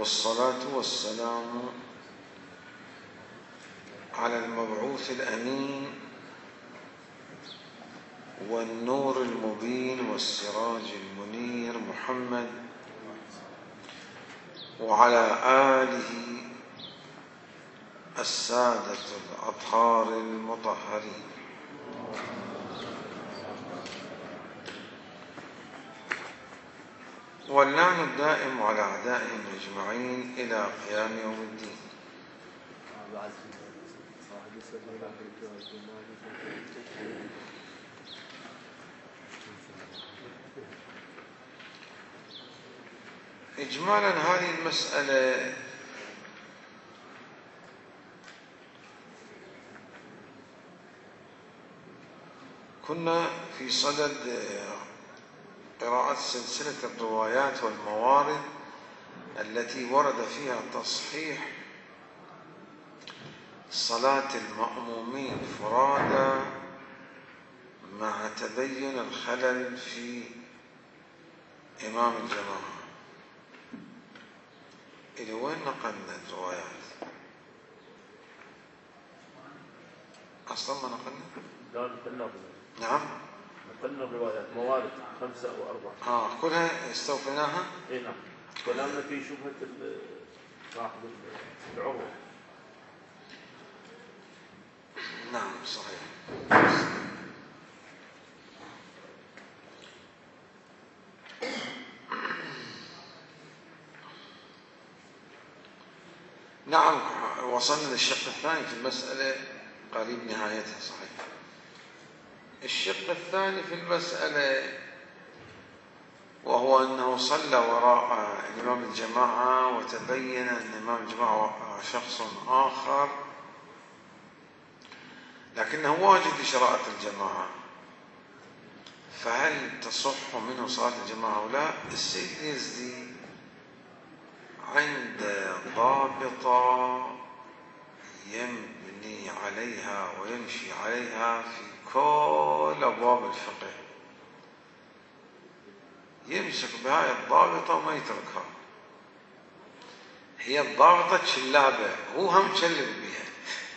والصلاة والسلام على المبعوث الأمين والنور المبين والسراج المنير محمد وعلى آله السادة الأطهار المطهرين. واللعن الدائم على أعدائهم أجمعين إلى قيام يوم الدين. إجمالا هذه المسألة كنا في صدد قراءة سلسلة الروايات والموارد التي ورد فيها تصحيح صلاة المأمومين فرادى مع تبين الخلل في إمام الجماعة. إلى وين نقلنا الروايات؟ أصلا ما نقلنا؟ نعم نقلنا الروايات موارد 5 أو 4 كلها استوفيناها؟ اي نعم. كلامنا في شبهة صاحب العروة. نعم صحيح. نعم وصلنا للشق الثاني في المسألة قريب نهايتها. صحيح. الشق الثاني في المسألة وهو أنه صلى وراء إمام الجماعة وتبين أن إمام الجماعة شخص آخر لكنه واجد في شرائط الجماعة، فهل تصح منه صلاة الجماعة أو لا؟ السيد اليزدي عند ضابطة يبني عليها ويمشي عليها في كل أبواب الفقه، يمسك بهاي الضابطة وما يتركها. هي الضابطة تشلابة هو هم تشلب بها.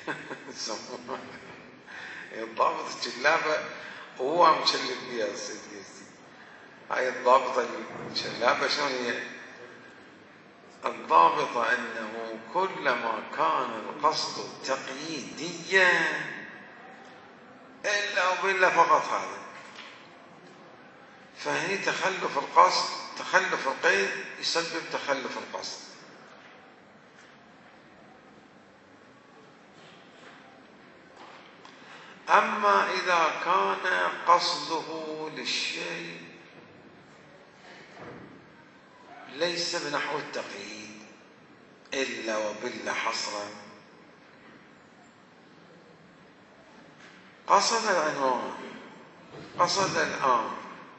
هي الضابطة تشلابة وهو هم تشلب بها السيد اليزدي. هاي الضابطة الشلابة شنو هي؟ الضابطة أنه كلما كان القصد تقييديا إلا وبإلا فقط هذا، فهني تخلف القصد تخلف القيد يسبب تخلف القصد. أما إذا كان قصده للشيء ليس بنحو التقييد إلا وبلا حصرا، قصد العنوان قصد الآن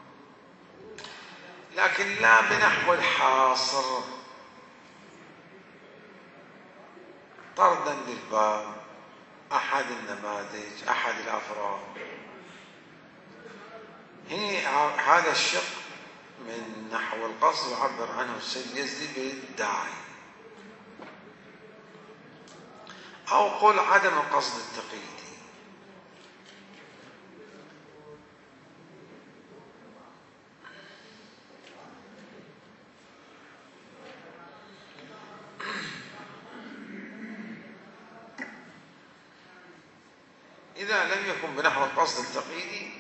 لكن لا بنحو الحاصر طردا للباب، أحد النماذج أحد الأفراد. هذا الشق من نحو القصد يعبر عنه السيد اليزدي بالداعي، أو قل عدم القصد التقييدي. إذا لم يكن بنحو القصد التقييدي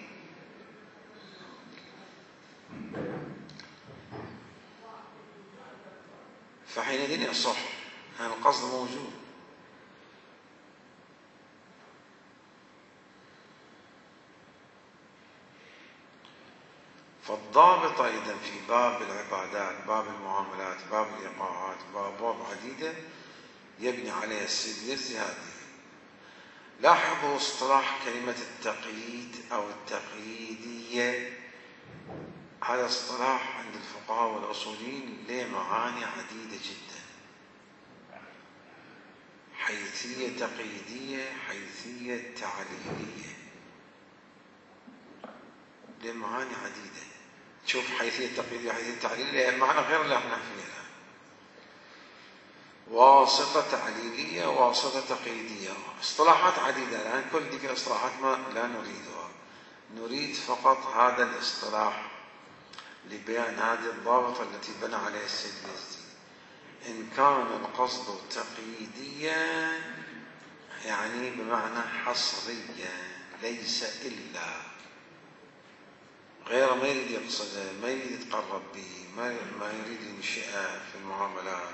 فحينئذ يصح أن القصد موجود. فالضابط أيضا في باب العبادات باب المعاملات باب الإيقاعات باب عديدة يبني عليها السيد اليزدي هذه. لاحظوا اصطلاح كلمة التقييد أو التقييدية، هذا اصطلاح عند الفقهاء والأصوليين له معاني عديدة جدا. حيثية تقييدية، حيثية تعليلية، له معاني عديدة. شوف حيثية تقييدية وحيثية تعليلية معنى غير اللي احنا فيها. واسطة تعليلية، واسطة تقييدية. اصطلاحات عديدة الآن، كل ذيك الاصطلاحات ما لا نريدها، نريد فقط هذا الاصطلاح لبيان هذه الضابطة التي بنى عليها السيد اليزدي. إن كان القصد تقييديا يعني بمعنى حصريا، ليس إلا، غير ما يريد يقصده، ما يريد يتقرب به، ما يريد ينشئه في المعاملات.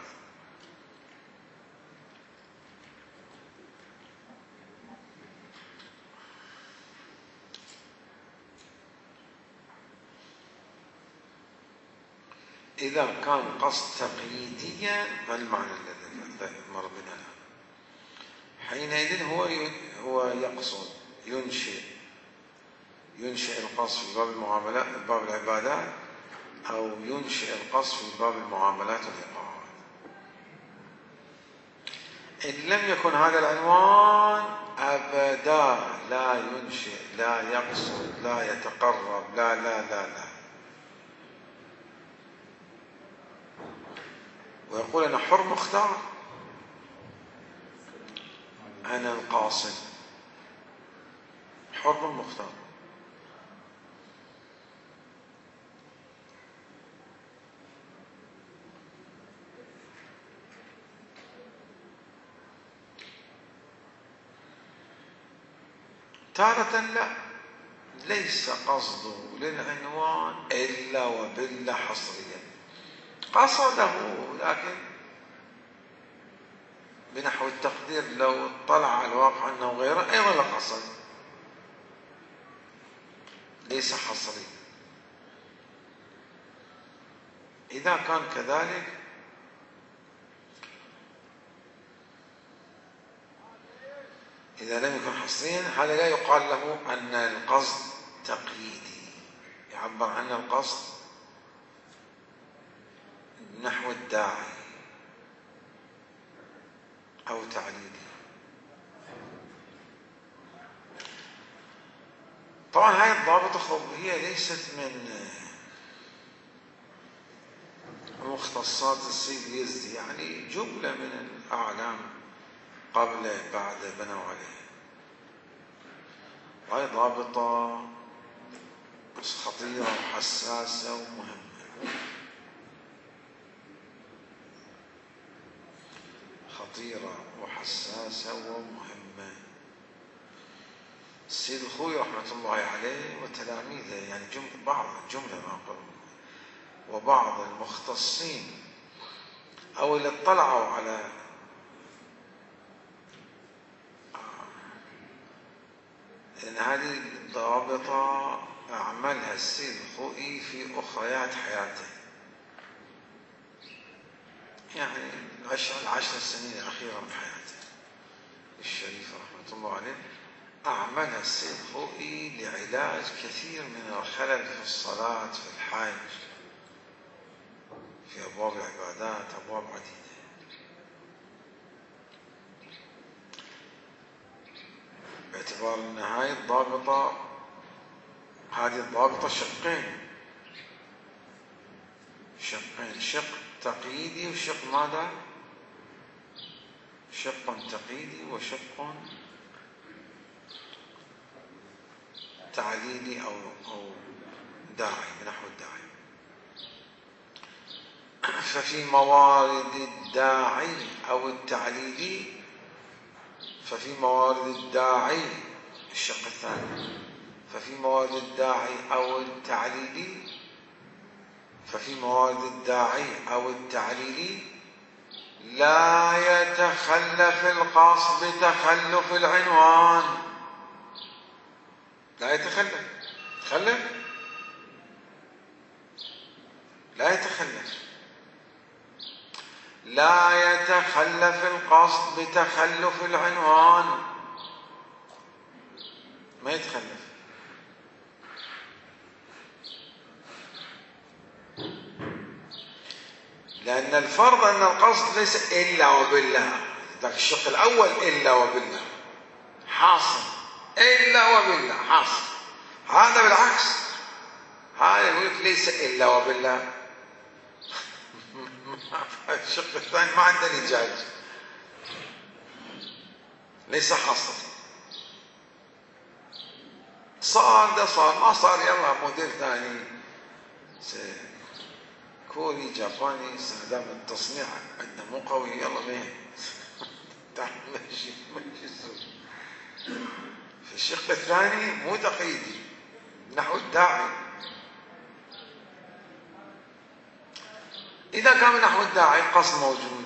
إذا كان قصد تقييديا فالمعنى الذي مر بنا، حينئذ هو يقصد ينشئ القصد في باب المعاملات، باب العبادات، أو ينشئ القصد في باب المعاملات والإيقاعات. إن لم يكن هذا العنوان أبدا لا ينشئ، لا يقصد، لا يتقرب، لا لا لا لا. ويقول أنا حر مختار، أنا القاصد حر مختار. تارة لا، ليس قصده للعنوان إلا وبالله حصريا، قصده لكن بنحو التقدير لو اطلع على الواقع أنه غيره أيضا لقصد، ليس حصري. إذا كان كذلك إذا لم يكن حصريا هذا لا يقال له أن القصد تقييدي، يعبر عن القصد نحو الداعي أو تعليلي. طبعا هذه الضابطة هي ليست من مختصات السيد اليزدي، يعني جملة من الأعلام قبل بعد بنوا عليه. وهي ضابطة خطيرة وحساسة ومهمة، خطيرة وحساسة ومهمة. السيد الخوي رحمة الله عليه وتلاميذه، يعني بعض الجملة ما أقول، وبعض المختصين أو اللي اطلعوا على إن هذه الضابطة أعملها السيد الخوئي في أخريات حياته، يعني العشر سنين الأخيرة من حياته الشريفة رحمة الله عليه، أعملها السيد الخوئي لعلاج كثير من الخلل في الصلاة، في الحج، في أبواب العبادات، أبواب عديدة. باعتبار أن هذه الضابطة شقين، شق تقييدي وشق ماذا؟ شق تقييدي وشق تعليلي أو داعي، بنحو الداعي. ففي موارد الداعي أو التعليلي، ففي موارد الداعي الشق الثاني، ففي موارد الداعي أو التعليلي، ففي موارد الداعي أو التعليلي لا يتخلف القصد بتخلف العنوان. لا يتخلف، لا يتخلف، لا يتخلف القصد بتخلف العنوان، ما يتخلف. لأن الفرض أن القصد ليس إلا وبالله، ذاك الشق الأول إلا وبالله حاصل، إلا وبالله حاصل. هذا بالعكس، هذا يقول لك ليس إلا وبالله الشق الثاني ما عنده لجاج، ليس حصر. صار ده صار، ما صار يلا موديل ثاني كوري جاباني، استخدام التصنيع عندنا مو قوي، يلا مين تعال مشي السوق. في الشق الثاني مو تقييدي نحو الداعي. إذا كان من نحو الداعي قصد موجود،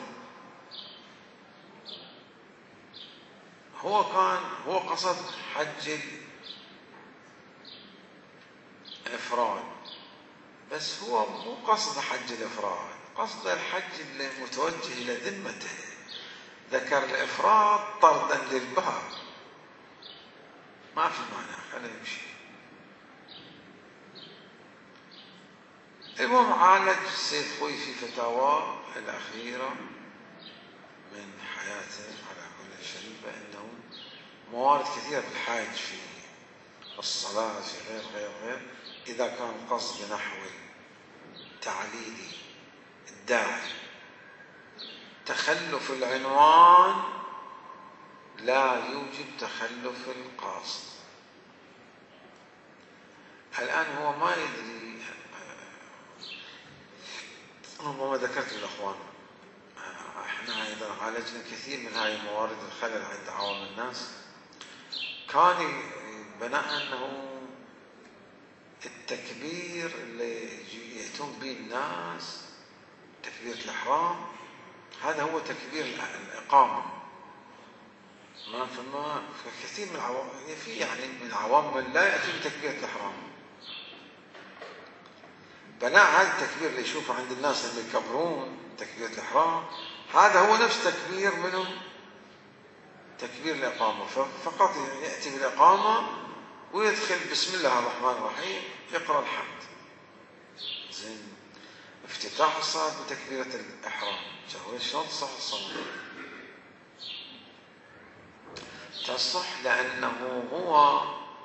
هو قصد حج الإفراد، بس هو مو قصد حج الإفراد، قصد الحج المتوجه إلى ذمته. ذكر الإفراد طردا للباب، ما في معنى، خليه يمشي. المهم عالج السيد خوي في فتاواه الأخيرة من حياته على كل شريفة أنه موارد كثيرة بالحاج في الصلاة في غير إذا كان قصد نحو تعليلي الداعي. تخلف العنوان لا يوجب تخلف القاصد. الآن هو ما يدري، ربما ذكرت للأخوان احنا أيضا عالجنا كثير من هاي موارد الخلل عند عوام الناس. كان بناء أنه التكبير اللي يأتون به الناس تكبيرة الإحرام هذا هو تكبير الإقامة. ما فكثير من العوام من العوام من لا يأتي بتكبيرة الإحرام. بناء هذا التكبير اللي يشوفه عند الناس اللي يكبرون تكبيرة الإحرام هذا هو نفس تكبير منهم تكبير الإقامة، فقط يأتي بالإقامة ويدخل بسم الله الرحمن الرحيم يقرأ الحمد. زين، افتتاح الصلاة بتكبيرة الإحرام، شلون تصح الصلاة؟ تصح لأنه هو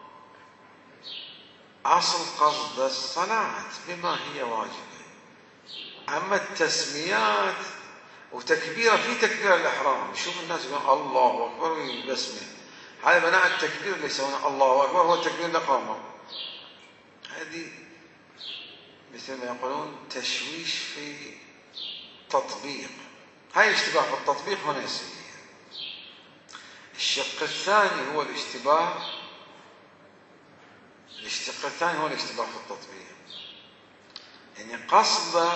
أصل قصد الصلاة بما هي واجبة. أما التسميات وتكبيرة في تكبير الإحرام، شوف الناس يقولون الله أكبر ويبسمه، هذا بناء التكبير اللي يسمونه الله أكبر هو تكبير الإقامة. هذه مثل ما يقولون تشويش في تطبيق، هاي الاشتباه في التطبيق هنا يصير. الشق الثاني هو الاشتباه في التطبيق، يعني قصد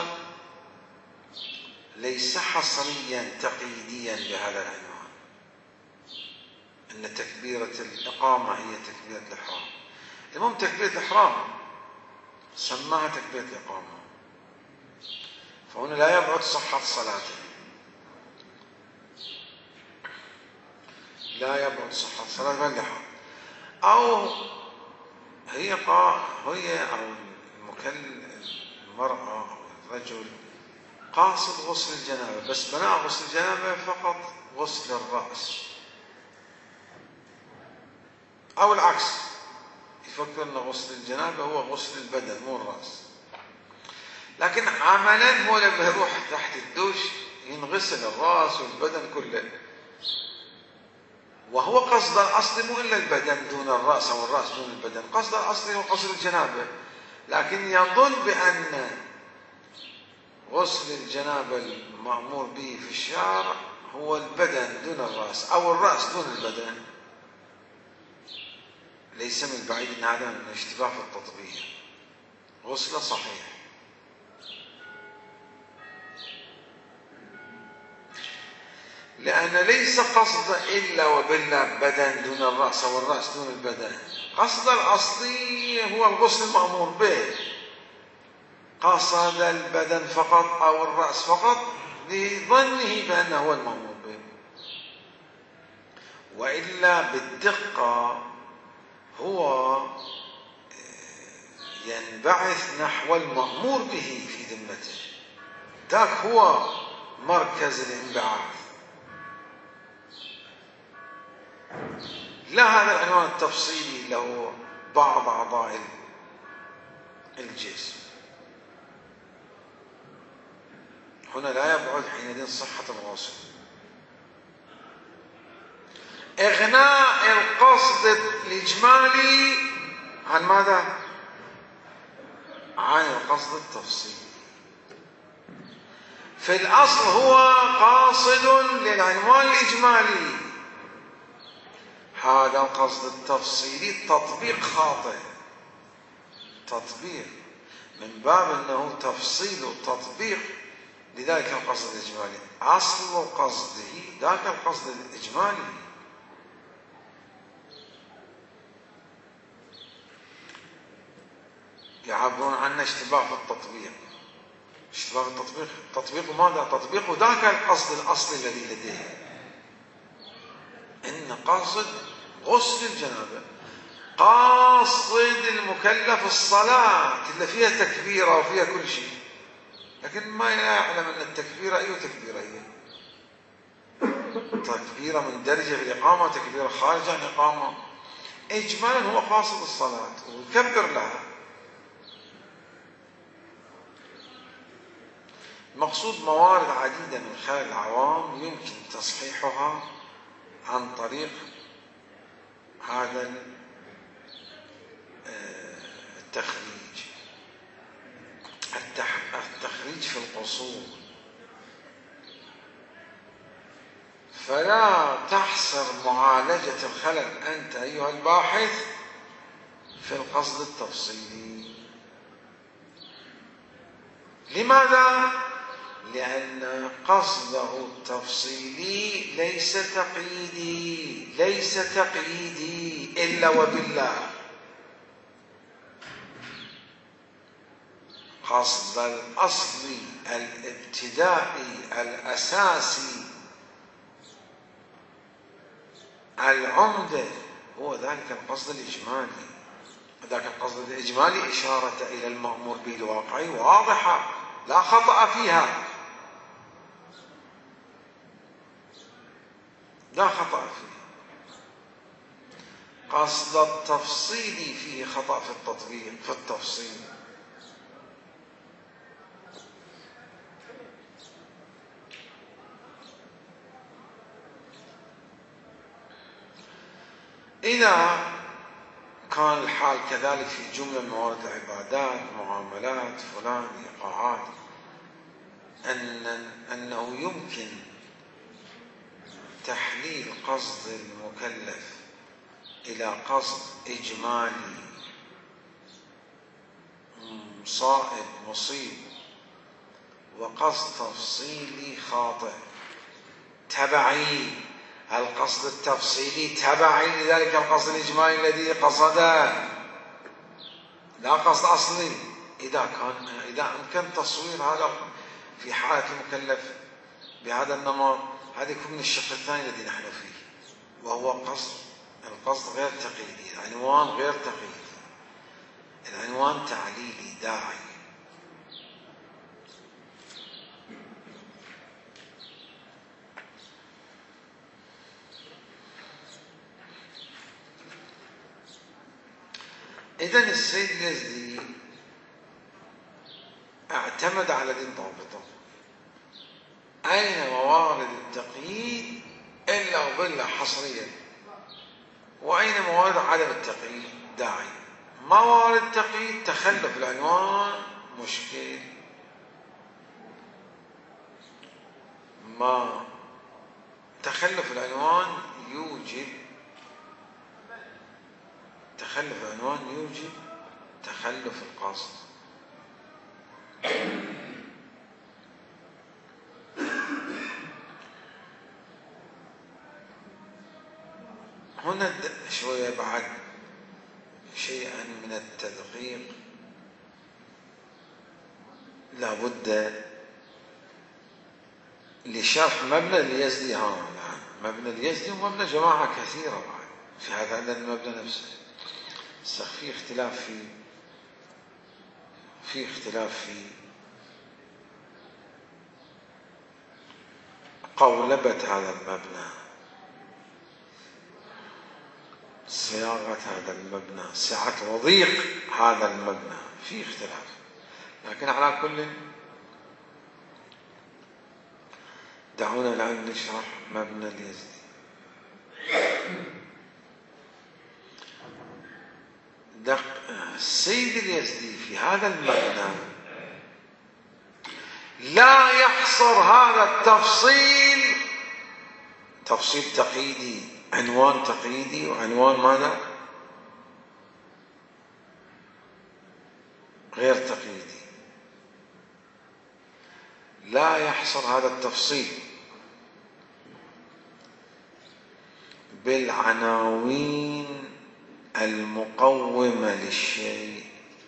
ليس حصريا تقييديا بهذا العنوان أن تكبيرة الإقامة هي تكبيرة الإحرام. المهم تكبيرة الإحرام سماها تكبيرة الإقامة، فهنا لا يبعد صحة صلاته، لا يبعد صحة صلاته بل لحظة. أو هي أو المرأة أو الرجل قاصد غسل الجنابة، بس بناء غسل الجنابة فقط غسل الرأس، أو العكس يفكر أن غسل الجنابة هو غسل البدن مو الرأس، لكن عملا هو لما يروح تحت الدوش ينغسل الرأس والبدن كله، وهو قصد الأصل مو إلا البدن دون الرأس أو الرأس دون البدن، قصد الأصل هو غسل الجنابة، لكن يظن بأن غسل الجنابة المأمور به في الشارع هو البدن دون الرأس أو الرأس دون البدن. ليس من بعيد أن هذا من اشتباه في التطبيق، غسله صحيح. لأن ليس قصد إلا وبلا بدن دون الرأس أو الرأس دون البدن، قصد الأصلي هو الغسل المأمور به، قصد البدن فقط أو الرأس فقط لظنه بأنه هو المأمور به، وإلا بالدقة هو ينبعث نحو المأمور به في ذمته، ذاك هو مركز الانبعاث، لا هذا العنوان التفصيلي له بعض أعضاء الجسم. هنا لا يبعد حينئذ صحة الغسل. إغناء القصد الإجمالي عن ماذا؟ عن القصد التفصيلي. في الأصل هو قاصد للعنوان الإجمالي، هذا القصد التفصيلي تطبيق خاطئ، تطبيق من باب أنه تفصيل وتطبيق لذلك القصد الإجمالي، أصل قصده ذاك القصد الإجمالي. يعبرون عنه اشتباه في التطبيق. اشتباه في التطبيق، تطبيق ماذا؟ تطبيق ذاك القصد الأصلي الذي لديه. إن قاصد غسل الجنابة، قاصد المكلف الصلاة اللي فيها تكبيرة وفيها كل شيء، لكن ما يعلم أن التكبيرة أي تكبيرة هي، تكبيرة مندرجة في الإقامة، تكبيرة خارجة عن الإقامة. إجمالا هو قاصد الصلاة ويكبر لها. مقصود موارد عديدة من خلال العوام يمكن تصحيحها عن طريق هذا التخريج. التخريج في القصور، فلا تحصر معالجة الخلل أنت أيها الباحث في القصد التفصيلي. لماذا؟ لأن قصده التفصيلي ليس تقييدي، ليس تقييدي إلا وبالله. قصد الأصلي الابتدائي الأساسي العمدة هو ذلك القصد الإجمالي. ذاك القصد الإجمالي إشارة إلى المأمور به الواقعي واضحة لا خطأ فيها، لا خطأ فيه. قصد التفصيل فيه خطأ في التطبيق، في التفصيل. إذا كان الحال كذلك في جملة من موارد العبادات، معاملات، فلان، إيقاعات، أنه يمكن تحليل قصد المكلف إلى قصد إجمالي صائب مصيب، وقصد تفصيلي خاطئ تبعي. القصد التفصيلي تبعي لذلك القصد الإجمالي الذي قصده، لا قصد أصلي. إذا أمكن تصوير هذا في حالة المكلف بهذا النمط، هذا يكون من الشق الثاني الذي نحن فيه، وهو القصد غير تقييدي، العنوان غير تقييدي، العنوان تعليلي داعي. إذن السيد اليزدي اعتمد على دين ضابطه. أين موارد التقييد إلا وبالله حصريا، وأين موارد عدم التقييد داعي. موارد التقييد تخلف العنوان مشكل، ما تخلف العنوان يوجب تخلف القصد. هنا شوية بعد شيئا من التدقيق لابد لشرح مبنى اليزدي. مبنى اليزدي ومبنى جماعة كثيرة بعد في هذا المبنى نفسه، بس في اختلاف في قولبة هذا المبنى، صياغة هذا المبنى، سعة وضيق هذا المبنى، في اختلاف. لكن على كل دعونا الآن نشرح مبنى اليزدي. السيد اليزدي في هذا المبنى لا يحصر هذا التفصيل تفصيل تقييدي، عنوان تقييدي وعنوان ماذا؟ غير تقييدي. لا يحصر هذا التفصيل بالعناوين المقومة للشيء،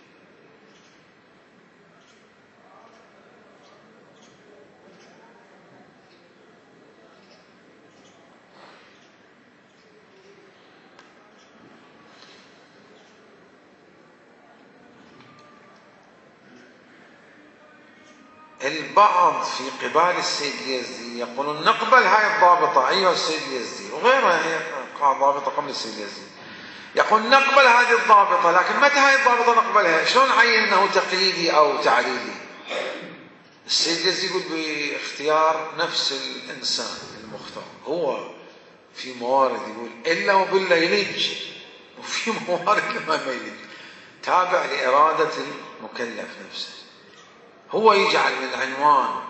البعض في قبال السيد اليزدي يقولون نقبل هاي الضابطة أيها السيد اليزدي، وغيرها هي ضابطة قبل السيد اليزدي، يقول نقبل هذه الضابطة، لكن متى هاي الضابطة نقبلها؟ شلون عين أنه تقييدي أو تعليلي؟ السيد اليزدي يقول باختيار نفس الإنسان المختار، هو في موارد يقول إلا وبالله يلج، وفي موارد ما يلج، تابع لإرادة المكلف نفسه. هو يجعل من العنوان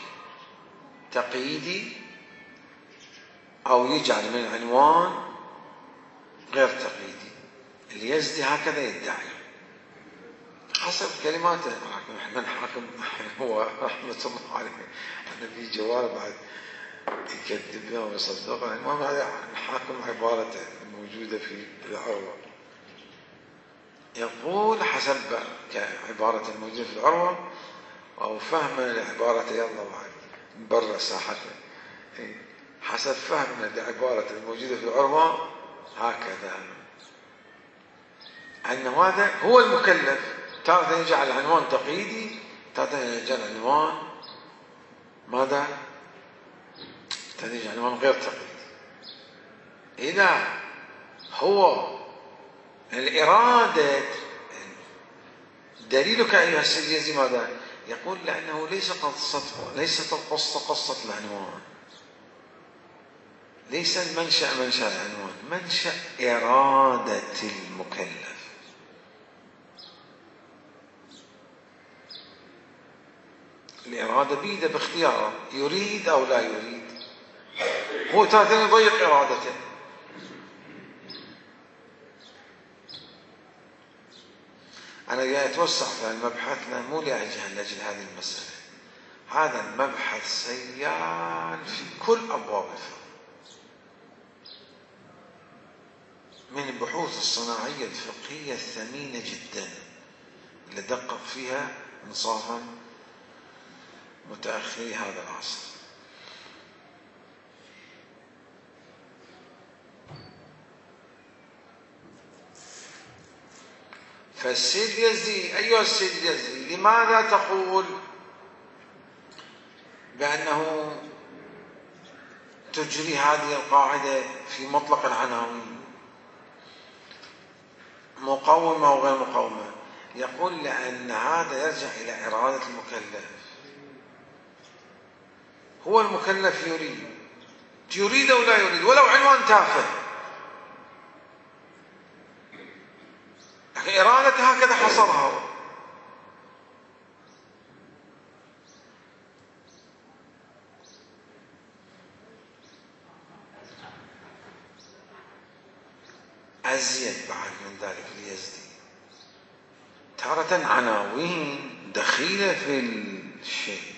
تقييدي أو يجعل من العنوان غير تقييدي. اليزدي هكذا يدعي حسب كلماته. من حاكم هو رحمة الله عليه، أنا في جواب بعد يكذبها ويصدقها. المهم هذا الحاكم عبارته الموجودة في العروة، يقول حسب كعبارة الموجودة في العروة أو فهم العبارة، يلا بعد برا ساحته، حسب فهمنا لعبارة الموجودة في العروة هكذا، أن هذا هو المكلف، تارة يجعل عنوان تقييدي، تارة يجعل عنوان ماذا؟ تارة يجعل عنوان غير تقييدي. إذا هو الإرادة دليلك أيها السيد اليزدي ماذا؟ يقول لأنه ليست القصة قصة العنوان، ليس المنشأ منشأ العنوان، منشأ إرادة المكلف. الإرادة بيده باختياره، يريد أو لا يريد، هو تارة يضيق إرادته. أنا جاي أتوسع في المبحث مو لأجل هذه المسألة، هذا المبحث سيان في كل أبواب الفقه، من البحوث الصناعية الفقهية الثمينة جدا اللي دقق فيها إنصافا متأخري هذا العصر. فالسيد اليزدي أيها السيد اليزدي، لماذا تقول بأنه تجري هذه القاعدة في مطلق العناوين مقومة وغير مقومة؟ يقول لأن هذا يرجع إلى إرادة المكلف. هو المكلف يريد أو لا يريد، ولو عنوان تافه، لكن إرادته هكذا حصرها. أزيد بعد من ذلك اليزدي، تارة عناوين دخيلة في الشيء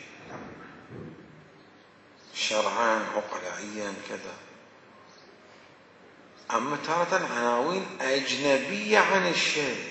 شرعا عقلائيا كذا، أما تارة عناوين أجنبية عن الشيء،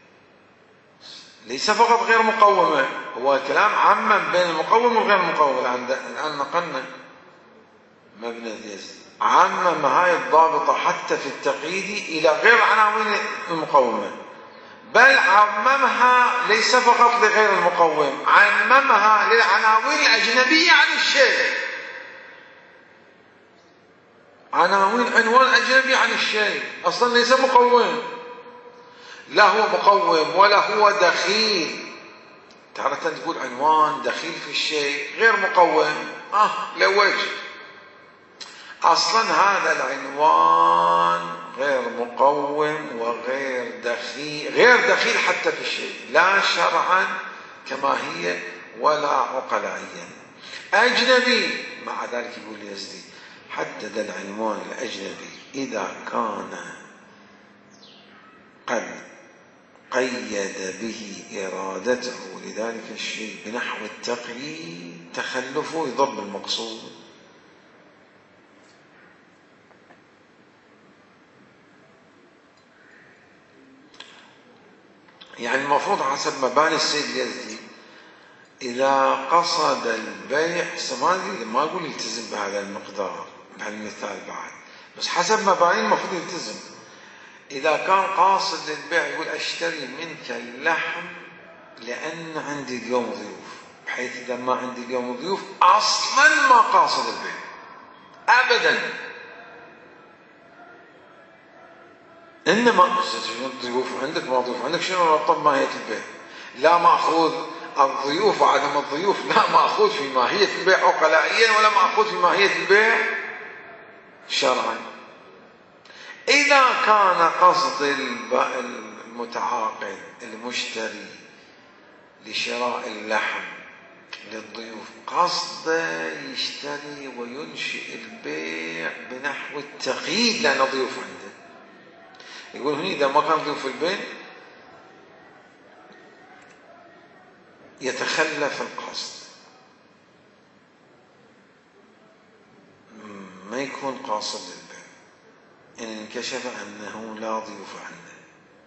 ليس فقط غير مقومة، هو كلام عمم بين المقوم والغير مقوم. الآن نقلنا مبنى اليزدي، عمم هاي الضابطة حتى في التقييد إلى غير عناوين المقومة، بل عممها ليس فقط لغير المقوم، عممها للعناوين الأجنبية عن الشيء. عنوان أجنبي عن الشيء أصلا ليس مقوم، لا هو مقوم ولا هو دخيل تارة تقول عنوان دخيل في الشيء غير مقوم، لوجه أصلا هذا العنوان غير مقوم وغير دخيل، غير دخيل حتى في الشيء، لا شرعا كما هي ولا عقلائيا، أجنبي. مع ذلك يقول اليزدي حدد العنوان الأجنبي إذا كان قد قيد به إرادته لذلك الشيء بنحو التقييد تخلفه يضر المقصود. يعني المفروض حسب مباني السيد اليزدي إذا قصد البيع، ما أقول يلتزم بهذا المقدار بهالمثال بعد، بس حسب مباني المفروض يلتزم. إذا كان قاصد للبيع يقول أشتري منك اللحم لأن عندي اليوم ضيوف، بحيث إذا ما عندي اليوم ضيوف أصلا ما قاصد البيع أبدا، إنما ضيوف عندك ما ضيوف عندك، شنو رطب ماهية البيع؟ لا مأخوذ الضيوف وعدم الضيوف لا مأخوذ في ماهية البيع عقلائيا ولا مأخوذ في ماهية البيع شرعا. إذا كان قصد المتعاقد المشتري لشراء اللحم للضيوف قصده يشتري وينشئ البيع بنحو التقييد لأن ضيوف عنده، يقول هنا إذا ما كان ضيوف البيت يتخلف القصد، ما يكون قاصد للبيع إن انكشف أنه لا ضيوف عنده.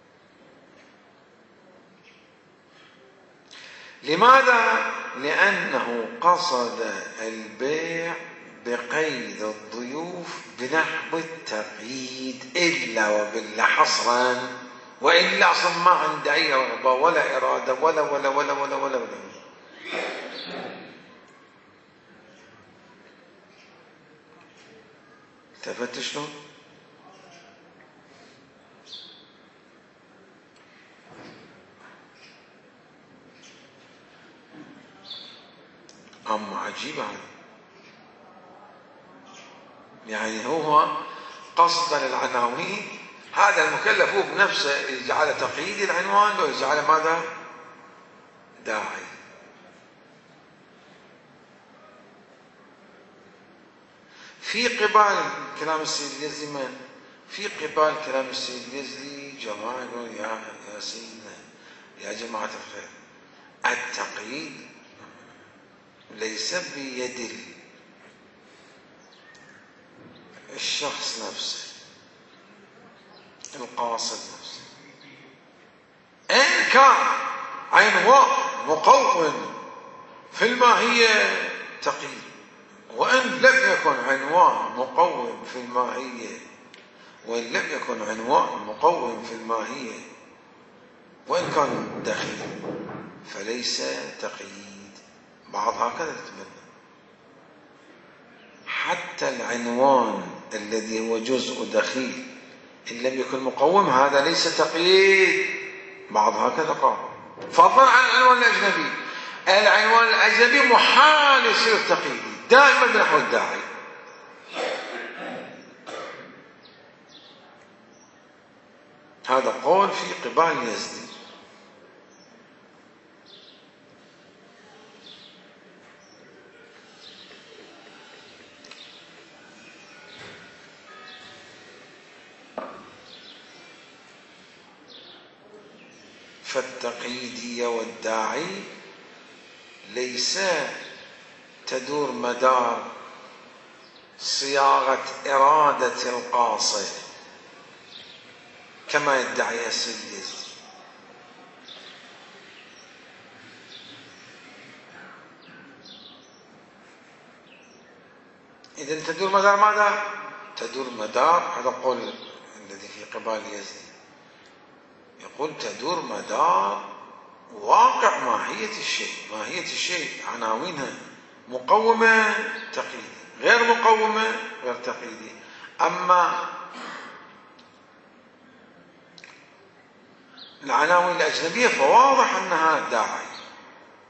لماذا؟ لأنه قصد البيع بقيد الضيوف بنحو التقييد، إلا وبالله حصرا، وإلا أصلا ما عنده أي رغبة ولا إرادة ولا ولا ولا ولا ولا ولا. التفت شلون؟ أما عجيب هذا، يعني هو قصد للعناوين، هذا المكلف هو بنفسه يجعل تقييد العنوان ويجعل ماذا؟ داعي. في قبال كلام السيد اليزدي في قبال كلام السيد اليزدي جماعة يقول يا سيدنا يا جماعة الخير، التقييد ليس بيد الشخص نفسه القاصد نفسه، إن كان عنوان مقوم في الماهية تقييد، وإن لم يكن عنوان مقوم في الماهية، وإن لم يكن عنوان مقوم في الماهية وإن كان دخيل فليس تقييد. بعض هكذا يتبنى حتى العنوان الذي هو جزء دخيل إن لم يكن مقوم هذا ليس تقييد، بعض هكذا قال، فضلا عن العنوان الأجنبي. العنوان الأجنبي محال يصير تقييدي دائما بنحو الداعي. هذا قول في قبال اليزدي. فالتقييدي والداعي ليس تدور مدار صياغة إرادة القاصد كما يدعي السيد اليزدي، إذن تدور مدار ماذا؟ تدور مدار، هذا قول الذي في قبال اليزدي، يقول تدور مدار واقع ماهية الشيء. ماهية الشيء عناوينها مقومة تقييدي، غير مقومة غير تقييدي. أما العناوين الأجنبية فواضح أنها داعي،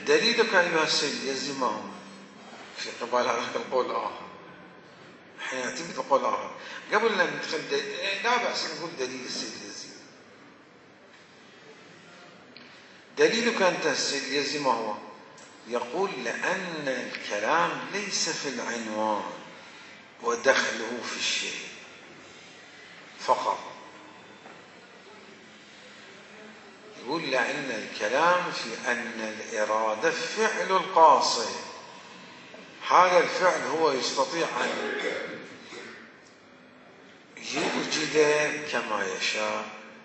دليلك أيها السيد اليزدي ما هو في قبال هذا القول الآخر؟ احنا نعتمد القول الآخر قبل أن ندخل لا بأس نقول دليل السيد اليزدي. دليلك أنت السيد اليزدي ما هو؟ يقول لأن الكلام ليس في العنوان ودخله في الشيء فقط. يقول لأن الكلام في أن الإرادة فعل القاصد، هذا الفعل هو يستطيع أن يوجد كما يشاء،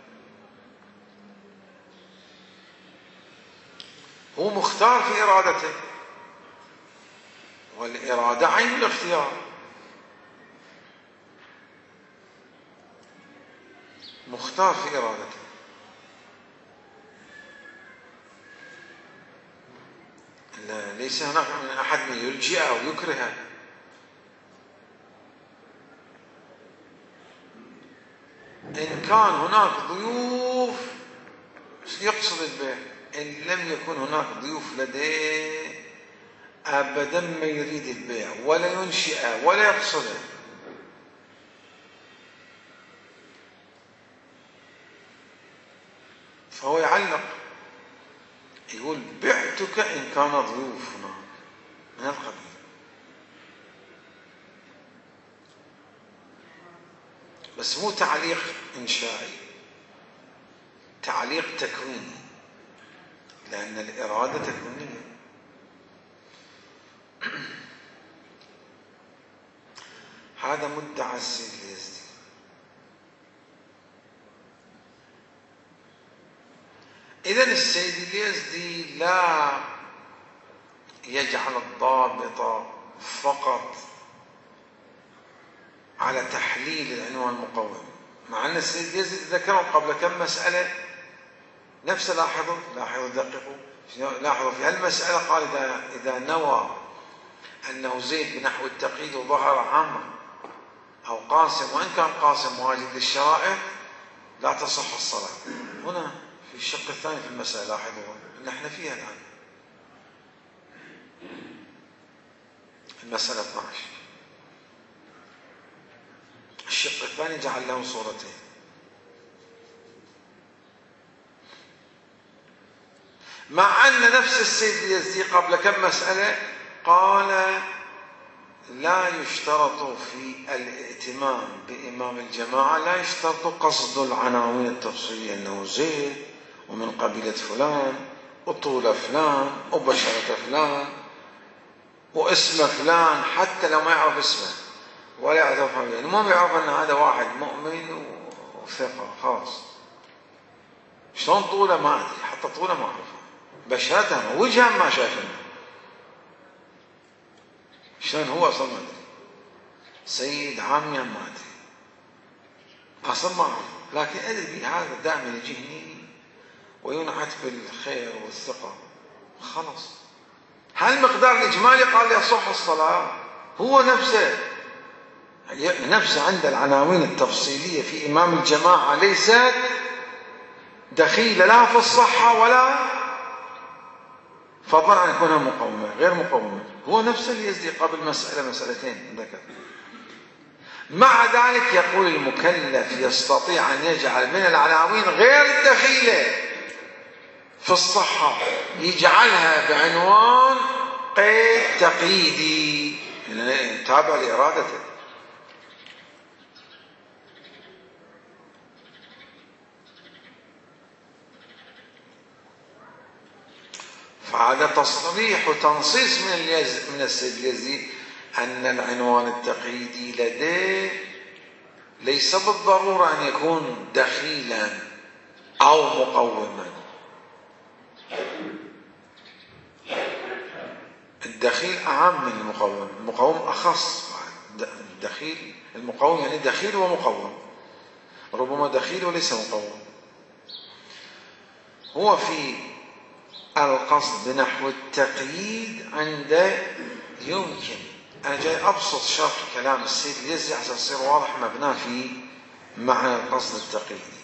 هو مختار في إرادته، والإرادة عين الاختيار. مختار في إرادته، ليس هناك من أحد من يلجئ أو يكره. إن كان هناك ضيوف يقصد البيع، إن لم يكن هناك ضيوف لديه أبدا ما يريد البيع ولا ينشئه ولا يقصده، فهو يعلق يقول بعتك إن كان ضيوف هناك من القبيل. بس مو تعليق إنشائي، تعليق تكويني، لأن الإرادة تكوينية. هذا مدعى السيد اليزدي. إذن السيد اليزدي لا يجعل الضابط فقط على تحليل العنوان المقوم، مع أن السيد اليزدي ذكروا قبل كم مسألة نفس. لاحظوا دققوا، لاحظوا في هالمسألة قال إذا نوى أنه زيد بنحو التقييد وظهر عامة أو قاسم، وإن كان قاسم واجد للشرائع لا تصح الصلاة. هنا في الشق الثاني في المسألة لاحظوا نحن فيها الآن المسألة 12، الشق الثاني جعل له صورتين. مع أن نفس السيد اليزدي قبل كم مسألة قال لا يشترط في الائتمام بإمام الجماعة، لا يشترط قصد العناوين التفصيلية أنه زيد ومن قبيلة فلان وطول فلان وبشرة فلان واسم فلان، حتى لو ما يعرف اسمه ولا يعرف، يعني المهم يعرف أن هذا واحد مؤمن وثقة خلاص. شلون طوله ما أدري، حتى طوله ما أعرفه، بشرته وجهه ما شافنه، شلون هو أصلا ما أدري، سيد عاميا ما أدري أصلا ما أعرف، لكن أدري هذا دائما يجيني وينعت بالخير والثقة خلاص. هالمقدار الإجمالي قال يصح الصلاة، هو نفسه عند العناوين التفصيلية في إمام الجماعة ليست دخيلة لا في الصحة ولا فضلا عن يكونها مقومة غير مقومة. هو نفسه اللي يزدي قبل مسألتين ذكر. مع ذلك يقول المكلف يستطيع أن يجعل من العناوين غير الدخيلة في الصحة يجعلها بعنوان قيد تقييدي تابع لإرادته. فهذا تصريح وتنصيص من السيد اليزدي أن العنوان التقييدي لديه ليس بالضرورة أن يكون دخيلا أو مقوما. الدخيل أعم من المقوم، المقوم أخص. الدخيل المقوم يعني دخيل ومقوم، ربما دخيل وليس مقوم. هو في القصد بنحو التقييد عند يمكن أنا جاي أبسط شرح كلام السيد اليزدي عشان يصير واضح مبناه في معنى القصد التقييدي.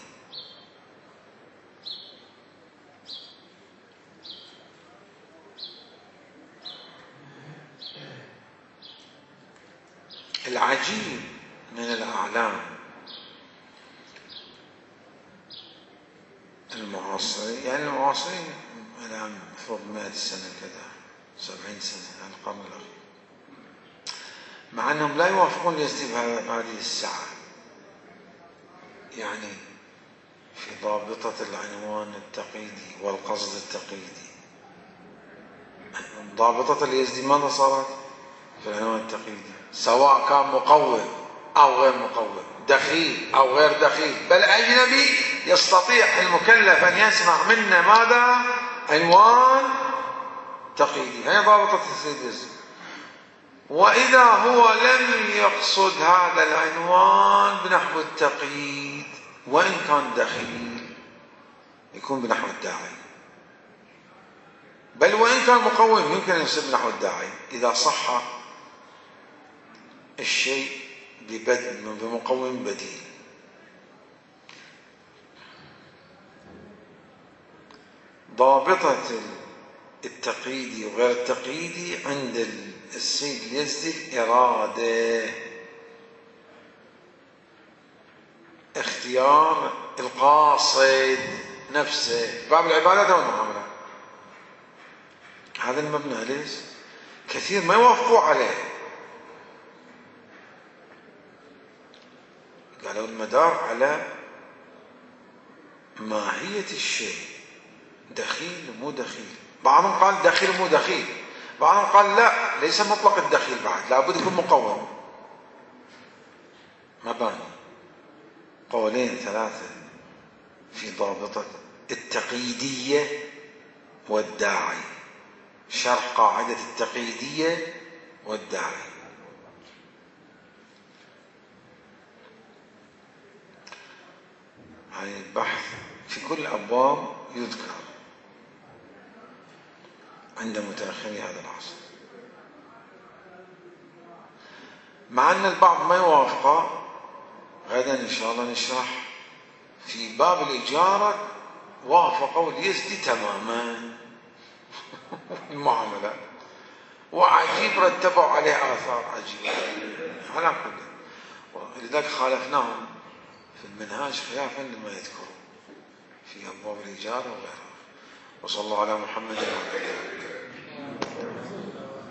العجيب من الأعلام المعاصرين، يعني المعاصرين الآن فوق 100 سنة كذا 70 سنة على القرن الأخير، مع أنهم لا يوافقون اليزدي بهذه السعة، يعني في ضابطة العنوان التقييدي والقصد التقييدي. ضابطة اليزدي ماذا صارت في العنوان التقييدي؟ سواء كان مقوم أو غير مقوم، دخيل أو غير دخيل، بل أجنبي، يستطيع المكلف أن يسمع منا ماذا؟ عنوان تقييدي. هي ضابطة اليزدي. وإذا هو لم يقصد هذا العنوان بنحو التقييد وإن كان دخيل، يكون بنحو الداعي، بل وإن كان مقوم يمكن أن يصير بنحو الداعي إذا صح الشيء بمقوم بديل. ضابطة التقييدي وغير التقييدي عند السيد اليزدي الإرادة، اختيار القاصد نفسه، باب العبادات والمعاملات. هذا المبنى ليش كثير ما يوافقوا عليه، قالوا المدار على ماهية الشيء، دخيل ومو دخيل. بعضهم قال دخيل ومو دخيل، بعضهم قال لا، ليس مطلق الدخيل بعد، لابد يكون مقوم. مباني قولين ثلاثة في ضابطة التقييدية والداعي، شرح قاعدة التقييدية والداعي. هاي البحث في كل الأبواب يذكر عند متأخري هذا العصر، مع أن البعض ما يوافقه. غدا إن شاء الله نشرح في باب الإجارة وافقوا اليزدي تماما المعاملات، وعجيب رتبوا عليه آثار عجيبة على كل. ولذلك خالفناهم في المنهاج خلافا لما يذكرون في أبواب الإجارة وغيرها. وصلى الله على محمد وعلى آله.